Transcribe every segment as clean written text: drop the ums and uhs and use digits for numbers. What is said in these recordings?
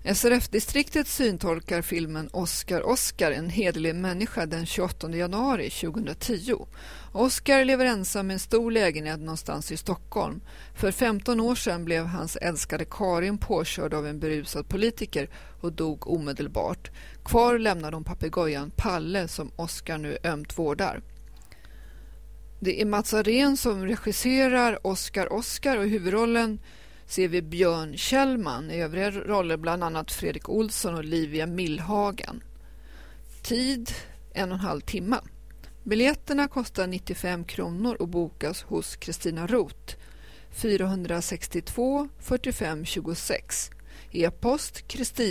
SRF-distriktet syntolkar filmen Oscar, en hederlig människa den 28 januari 2010. Oscar lever ensam i en stor lägenhet någonstans i Stockholm. För 15 år sedan blev hans älskade Karin påkörd av en berusad politiker och dog omedelbart. Kvar lämnade hon papegojan Palle som Oscar nu ömt vårdar. Det är Mats Arén som regisserar Oscar och i huvudrollen ser vi Björn Kjellman, i övriga roller bland annat Fredrik Olsson och Livia Millhagen. Tid 1,5 timme. Biljetterna kostar 95 kronor och bokas hos Kristina Roth. 462 45 26. E-post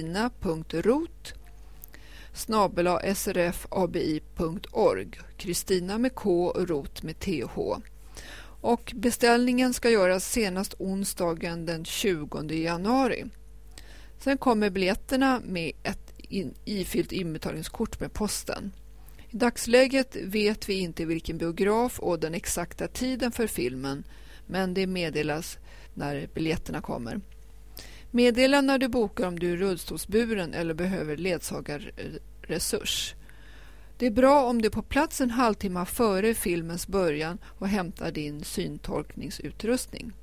kristina.roth@srfabi.org. Kristina med K och Roth med TH. Och beställningen ska göras senast onsdagen den 20 januari. Sen kommer biljetterna med ett ifyllt inbetalningskort med posten. I dagsläget vet vi inte vilken biograf och den exakta tiden för filmen, men det meddelas när biljetterna kommer. Meddela när du bokar om du är rullstolsburen eller behöver ledsagarresurs. Det är bra om du är på plats en halvtimme före filmens början och hämtar din syntolkningsutrustning.